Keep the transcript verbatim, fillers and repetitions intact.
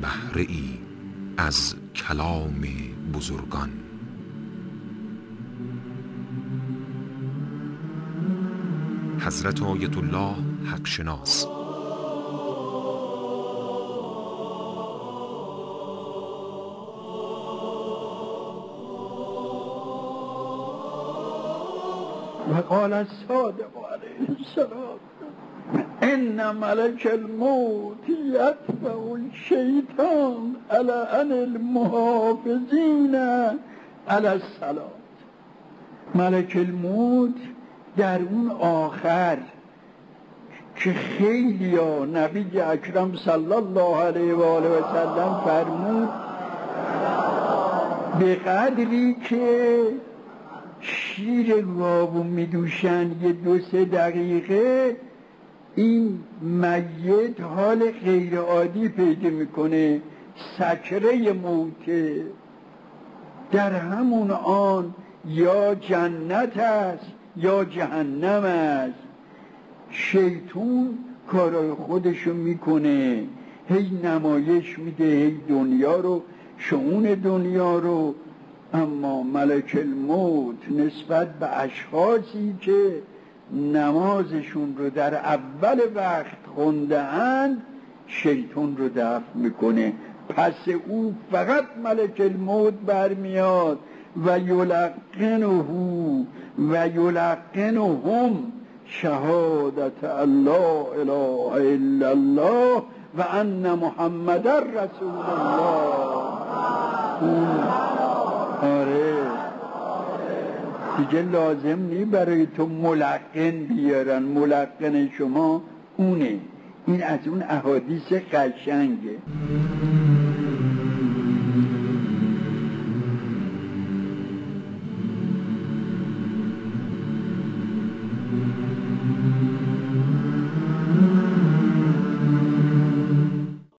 بهره ای از کلام بزرگان. حضرت آیت الله حق شناس. و قال الصادق علیه السلام ان ملک الموت یتبع الشیطان علی ان المحافظین علی الصلاة. ملک الموت در اون آخر که خیلی ها نبی اکرم صلی الله علیه و آله و سلم فرمود به قدری که شیر گاو میدوشن یه دو سه دقیقه این میت حال غیر عادی پیدا میکنه، سکره موته. در همون آن یا جنت است یا جهنم است. شیطان کارای خودشو میکنه، هی نمایش میده، هی دنیا رو، شؤون دنیا رو. اما ملک الموت نسبت به اشخاصی که نمازشون رو در اول وقت خونده اند شیطان رو دفع میکنه. پس او فقط ملک الموت برمیاد و یلقنه و یلقنهم شهادت الله اله الا الله و ان محمد رسول الله. آره دیگه لازم نی برای تو ملقن بیارن، ملقن شما اونه. این از اون احادیث قشنگه.